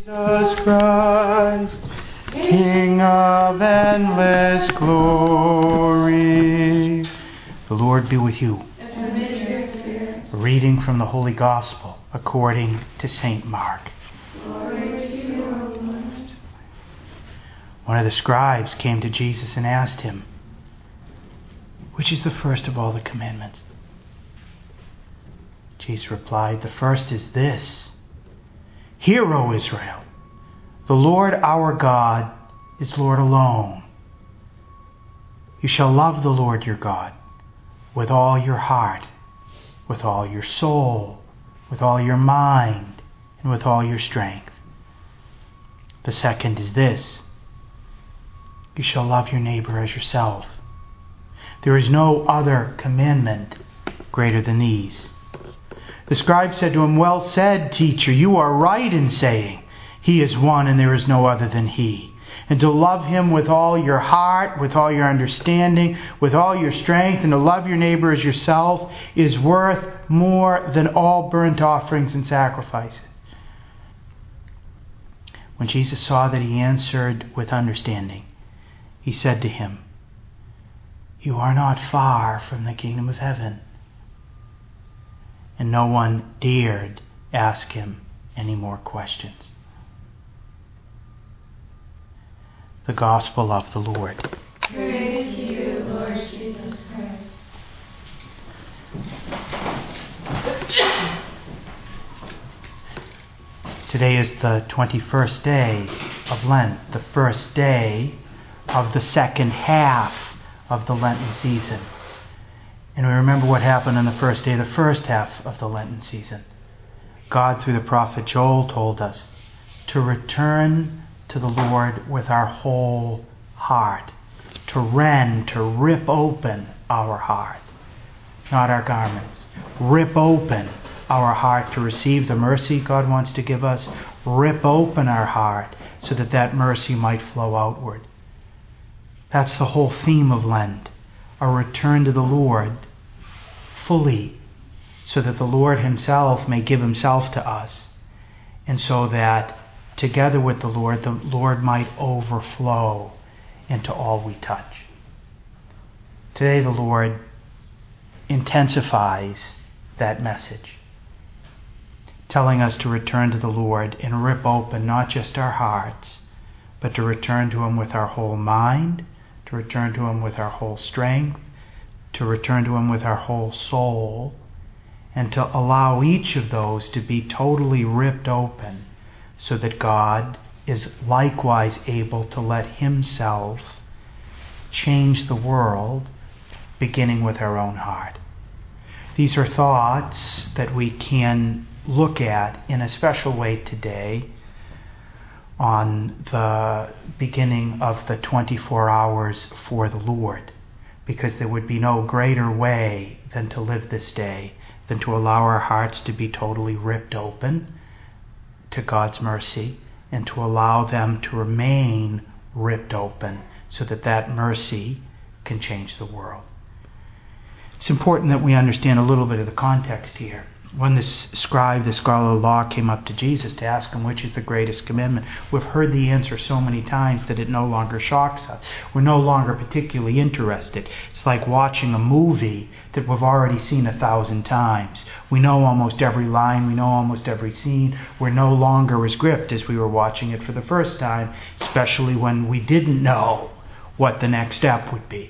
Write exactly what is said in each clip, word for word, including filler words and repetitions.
Jesus Christ, King of endless glory. The Lord be with you. And with your spirit. A reading from the Holy Gospel according to Saint Mark. Glory to you, O Lord. One of the scribes came to Jesus and asked him, "Which is the first of all the commandments?" Jesus replied, "The first is this: Hear, O Israel, the Lord our God is Lord alone. You shall love the Lord your God with all your heart, with all your soul, with all your mind, and with all your strength. The second is this: you shall love your neighbor as yourself. There is no other commandment greater than these." The scribe said to him, "Well said, teacher, you are right in saying, He is one and there is no other than He. And to love Him with all your heart, with all your understanding, with all your strength, and to love your neighbor as yourself is worth more than all burnt offerings and sacrifices." When Jesus saw that he answered with understanding, He said to him, "You are not far from the kingdom of heaven." And no one dared ask him any more questions. The Gospel of the Lord. Praise to you, Lord Jesus Christ. Today is the twenty-first day of Lent, the first day of the second half of the Lenten season. And we remember what happened on the first day of the first half of the Lenten season. God, through the prophet Joel, told us to return to the Lord with our whole heart, to rend, to rip open our heart, not our garments. Rip open our heart to receive the mercy God wants to give us. Rip open our heart so that that mercy might flow outward. That's the whole theme of Lent, a return to the Lord fully, so that the Lord Himself may give Himself to us, and so that together with the Lord, the Lord might overflow into all we touch. Today the Lord intensifies that message, telling us to return to the Lord and rip open not just our hearts, but to return to Him with our whole mind, to return to Him with our whole strength, to return to Him with our whole soul, and to allow each of those to be totally ripped open so that God is likewise able to let Himself change the world, beginning with our own heart. These are thoughts that we can look at in a special way today on the beginning of the twenty-four hours for the Lord, because there would be no greater way than to live this day than to allow our hearts to be totally ripped open to God's mercy, and to allow them to remain ripped open so that that mercy can change the world. It's important that we understand a little bit of the context here. When this scribe, the scholar of law, came up to Jesus to ask Him which is the greatest commandment, we've heard the answer so many times that it no longer shocks us. We're no longer particularly interested. It's like watching a movie that we've already seen a thousand times. We know almost every line, we know almost every scene. We're no longer as gripped as we were watching it for the first time, especially when we didn't know what the next step would be.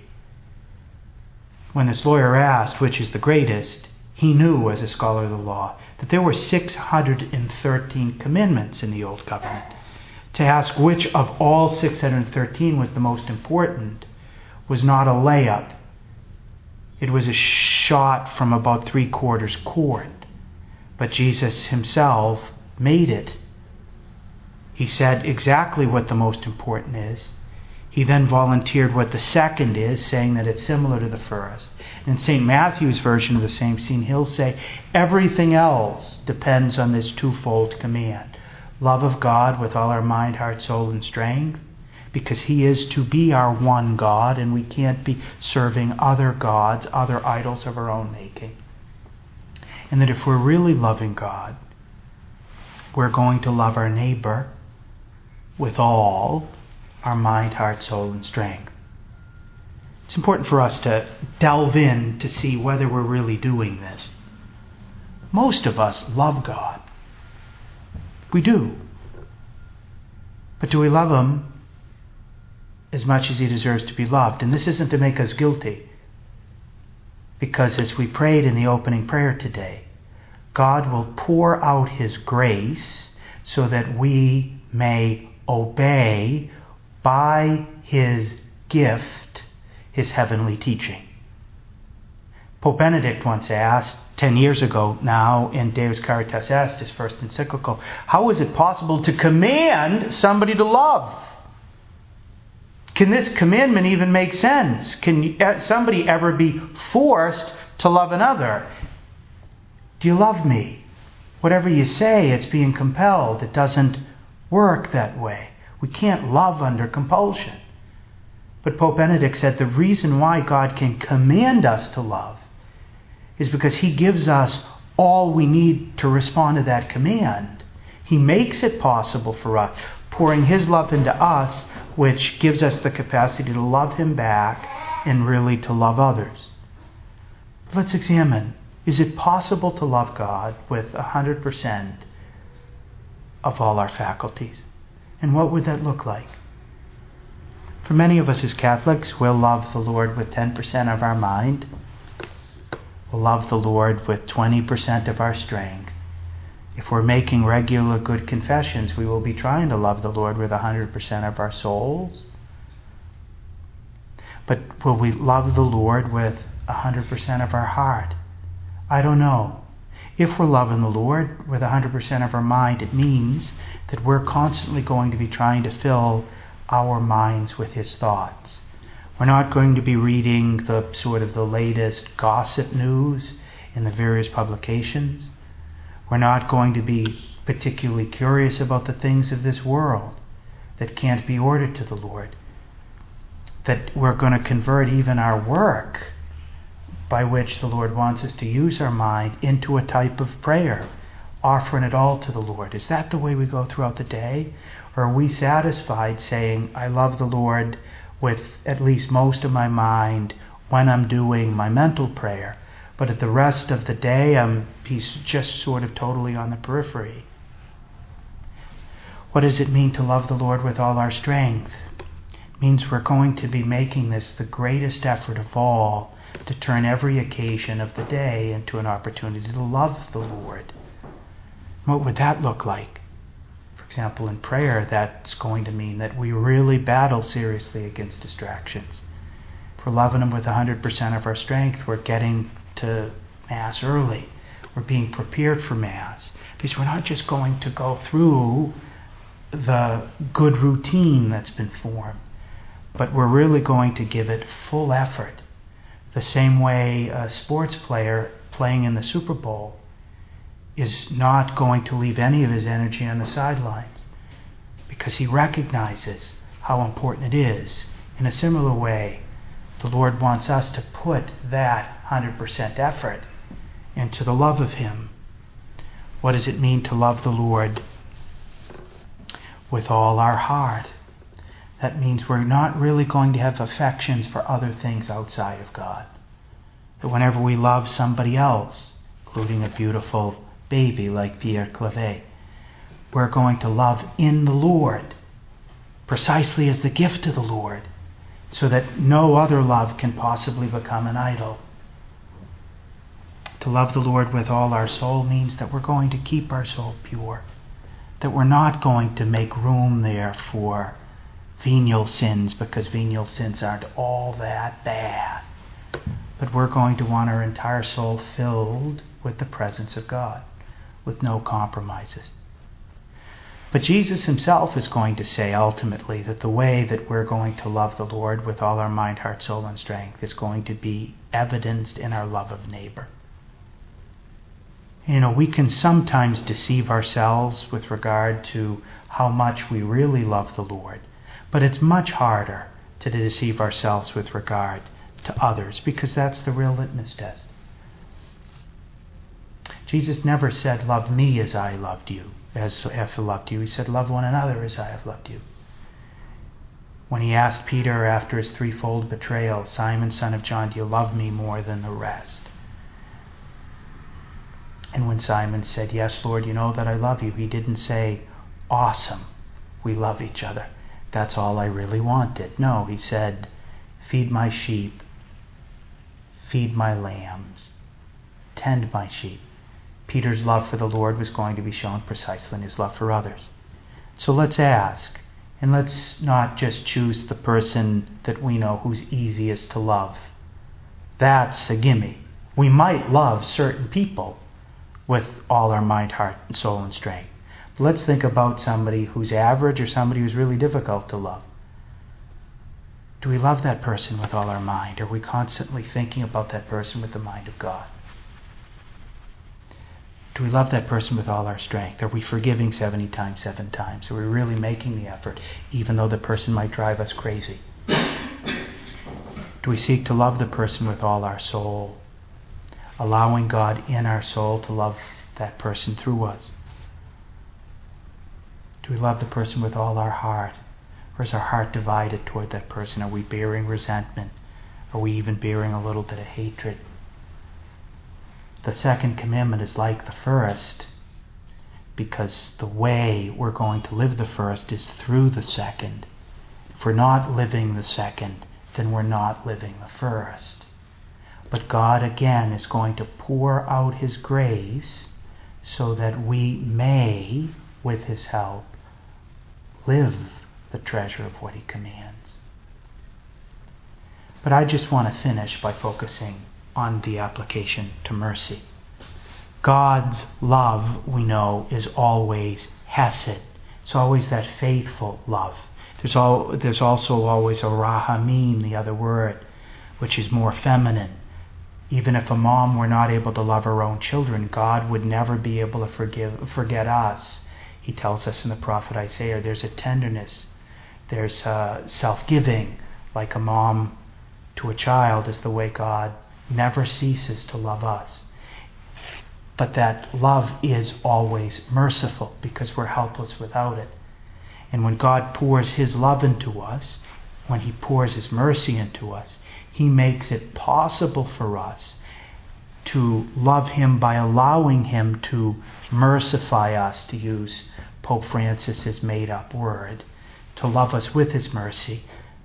When this lawyer asked which is the greatest, he knew, as a scholar of the law, that there were six hundred thirteen commandments in the Old Covenant. To ask which of all six hundred thirteen was the most important was not a layup. It was a shot from about three quarters court. But Jesus Himself made it. He said exactly what the most important is. He then volunteered what the second is, saying that it's similar to the first. In Saint Matthew's version of the same scene, he'll say, everything else depends on this twofold command. Love of God with all our mind, heart, soul, and strength, because He is to be our one God, and we can't be serving other gods, other idols of our own making. And that if we're really loving God, we're going to love our neighbor with all our mind, heart, soul, and strength. It's important for us to delve in to see whether we're really doing this. Most of us love God. We do. But do we love Him as much as He deserves to be loved? And this isn't to make us guilty. Because as we prayed in the opening prayer today, God will pour out His grace so that we may obey by His gift, His heavenly teaching. Pope Benedict once asked, ten years ago now, in Deus Caritas Est, his first encyclical, how is it possible to command somebody to love? Can this commandment even make sense? Can somebody ever be forced to love another? Do you love me? Whatever you say, it's being compelled. It doesn't work that way. We can't love under compulsion. But Pope Benedict said the reason why God can command us to love is because He gives us all we need to respond to that command. He makes it possible for us, pouring His love into us, which gives us the capacity to love Him back and really to love others. Let's examine, is it possible to love God with one hundred percent of all our faculties? And what would that look like? For many of us as Catholics, we'll love the Lord with ten percent of our mind. We'll love the Lord with twenty percent of our strength. If we're making regular good confessions, we will be trying to love the Lord with one hundred percent of our souls. But will we love the Lord with one hundred percent of our heart? I don't know. If we're loving the Lord with one hundred percent of our mind, it means that we're constantly going to be trying to fill our minds with His thoughts. We're not going to be reading the sort of the latest gossip news in the various publications. We're not going to be particularly curious about the things of this world that can't be ordered to the Lord. That we're going to convert even our work, by which the Lord wants us to use our mind, into a type of prayer, offering it all to the Lord. Is that the way we go throughout the day? Or are we satisfied saying, I love the Lord with at least most of my mind when I'm doing my mental prayer, but at the rest of the day I'm he's just sort of totally on the periphery? What does it mean to love the Lord with all our strength? It means we're going to be making this the greatest effort of all, to turn every occasion of the day into an opportunity to love the Lord. What would that look like? For example, in prayer, that's going to mean that we really battle seriously against distractions. If we're loving Him with one hundred percent of our strength, we're getting to Mass early. We're being prepared for Mass. Because we're not just going to go through the good routine that's been formed, but we're really going to give it full effort. The same way a sports player playing in the Super Bowl is not going to leave any of his energy on the sidelines because he recognizes how important it is. In a similar way, the Lord wants us to put that one hundred percent effort into the love of Him. What does it mean to love the Lord with all our heart? That means we're not really going to have affections for other things outside of God. That whenever we love somebody else, including a beautiful baby like Pierre Clavet, we're going to love in the Lord, precisely as the gift of the Lord, so that no other love can possibly become an idol. To love the Lord with all our soul means that we're going to keep our soul pure, that we're not going to make room there for venial sins, because venial sins aren't all that bad, but we're going to want our entire soul filled with the presence of God, with no compromises. But Jesus Himself is going to say ultimately that the way that we're going to love the Lord with all our mind, heart, soul, and strength is going to be evidenced in our love of neighbor. You know, we can sometimes deceive ourselves with regard to how much we really love the Lord, but it's much harder to deceive ourselves with regard to others, because that's the real litmus test. Jesus never said, love me as I loved you, as I have loved you. He said, love one another as I have loved you. When he asked Peter after his threefold betrayal, Simon, son of John, do you love me more than the rest? And when Simon said, yes, Lord, you know that I love you, he didn't say, awesome, we love each other. That's all I really wanted. No, he said, feed my sheep, feed my lambs, tend my sheep. Peter's love for the Lord was going to be shown precisely in his love for others. So let's ask, and let's not just choose the person that we know who's easiest to love. That's a gimme. We might love certain people with all our mind, heart, and soul and strength. But let's think about somebody who's average or somebody who's really difficult to love. Do we love that person with all our mind? Are we constantly thinking about that person with the mind of God? Do we love that person with all our strength? Are we forgiving seventy times, seven times? Are we really making the effort, even though the person might drive us crazy? Do we seek to love the person with all our soul, allowing God in our soul to love that person through us? Do we love the person with all our heart? Or is our heart divided toward that person? Are we bearing resentment? Are we even bearing a little bit of hatred? The second commandment is like the first, because the way we're going to live the first is through the second. If we're not living the second, then we're not living the first. But God again is going to pour out His grace so that we may, with His help, live the treasure of what He commands. But I just want to finish by focusing on the application to mercy. God's love, we know, is always hesed. It's always that faithful love. There's, all, there's also always a rahamim, the other word, which is more feminine. Even if a mom were not able to love her own children, God would never be able to forgive, forget us. He tells us in the prophet Isaiah, there's a tenderness, there's a self-giving, like a mom to a child is the way God never ceases to love us. But that love is always merciful because we're helpless without it. And when God pours His love into us, when He pours His mercy into us, He makes it possible for us to love Him by allowing Him to mercify us, to use Pope Francis's made-up word, to love us with His mercy,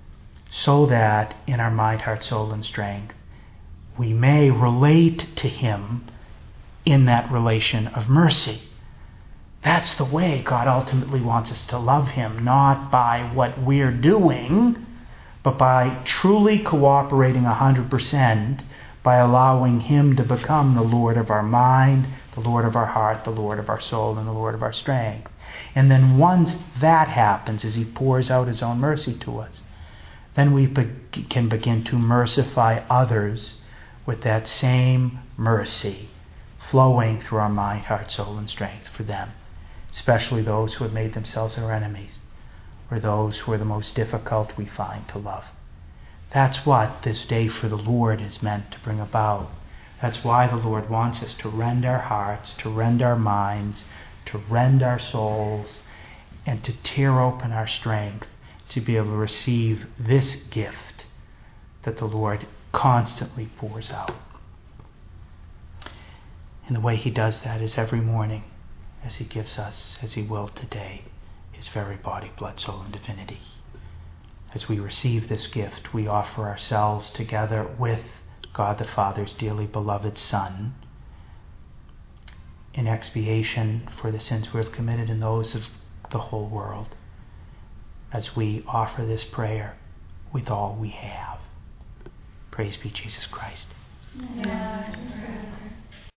so that in our mind, heart, soul, and strength, we may relate to Him in that relation of mercy. That's the way God ultimately wants us to love Him, not by what we're doing, but by truly cooperating one hundred percent, by allowing Him to become the Lord of our mind, the Lord of our heart, the Lord of our soul, and the Lord of our strength. And then once that happens, as He pours out His own mercy to us, then we be- can begin to mercify others with that same mercy flowing through our mind, heart, soul, and strength for them, especially those who have made themselves our enemies, or those who are the most difficult we find to love. That's what this day for the Lord is meant to bring about. That's why the Lord wants us to rend our hearts, to rend our minds, to rend our souls, and to tear open our strength to be able to receive this gift that the Lord constantly pours out. And the way He does that is every morning, as He gives us, as He will today, His very body, blood, soul, and divinity. As we receive this gift, we offer ourselves together with God the Father's dearly beloved Son in expiation for the sins we have committed and those of the whole world, as we offer this prayer with all we have. Praise be Jesus Christ. Amen.